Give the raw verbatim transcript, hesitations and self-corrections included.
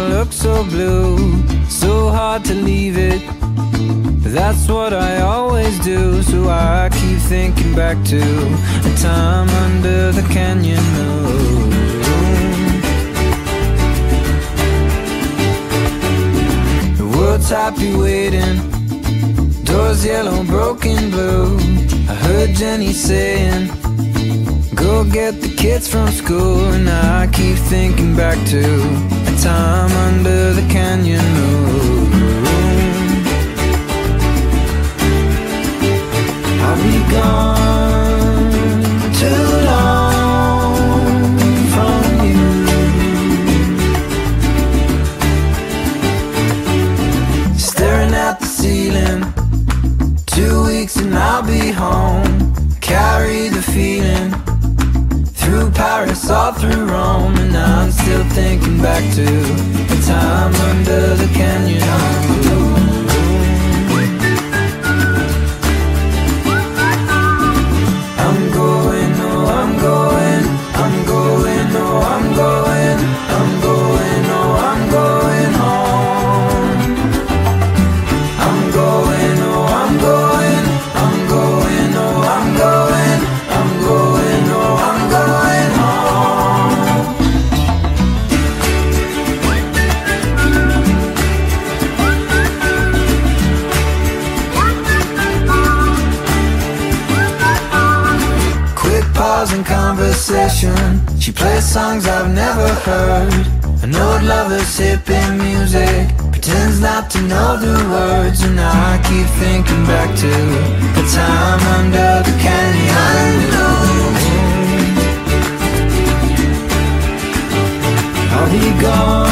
look so blue, so hard to leave it. That's what I always do, so I keep thinking back to a time under the canyon moon. The world's happy waiting, doors yellow, broken blue. I heard Jenny saying, go get the kids from school. And I keep thinking back to a time under the canyon moon. I'll be gone too long from you. Staring at the ceiling, two weeks and I'll be home. Carry the feeling through Paris, all through Rome. And I'm still thinking back to the time under the canyon moon. I'm going, oh I'm going, I'm going, oh I'm going, I'm going, oh I'm going home. I'm going, oh I'm going, I'm going, oh I'm going, I'm going, oh I'm going home. Quick pause in conversation, she plays songs I've never heard. An old lover's hippie music, pretends not to know the words. And I keep thinking back to the time under the canyon moon. I'll be gone